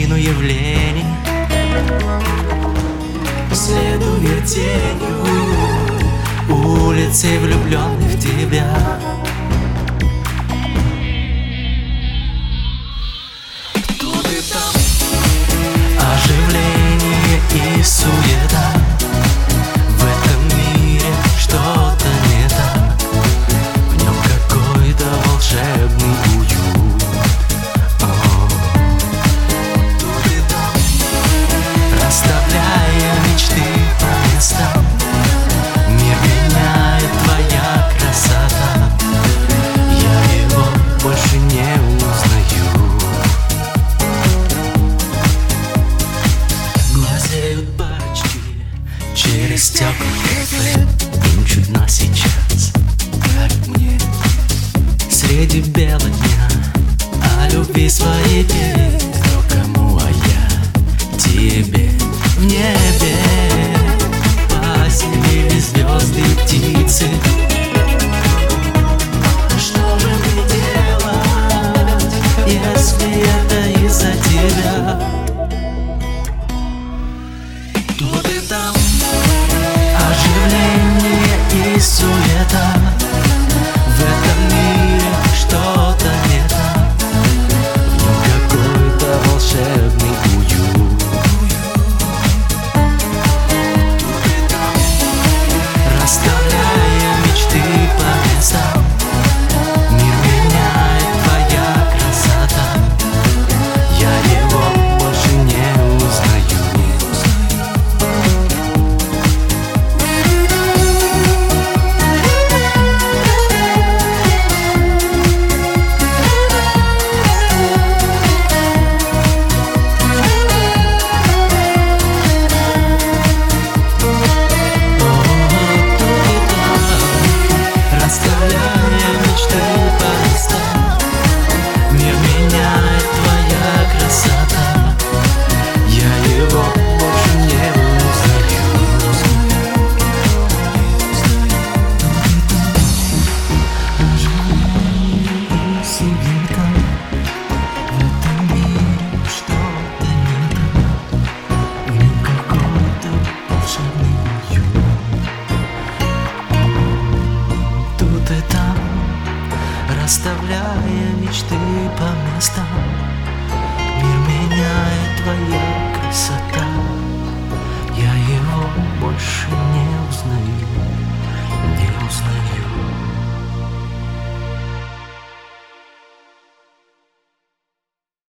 лавину явлений, следуя тенью улицы влюбленных в тебя. Тут и там оживление и суета. В этом мире что-то не так, в нем какой-то волшебный уют. Тут и там, расставляя мечты по местам, мир меняет твоя красота. Я его больше не узнаю. Глазеют парочки через стекла кафе, им чудно сейчас, как мне, среди бела дня о любви своей петь. Кто кому, а я тебе. В небе поселили звезды и птицы. Что же мне делать, если это из-за тебя? Тут и там оживление и суета. В этом мире что-то не так, в нем какой-то волшебный уют. Тут и там, расставляя мечты по местам, мир меняет твоя красота. Я его больше не узнаю. Расставляя мечты по местам, мир меняет твоя красота. Я его больше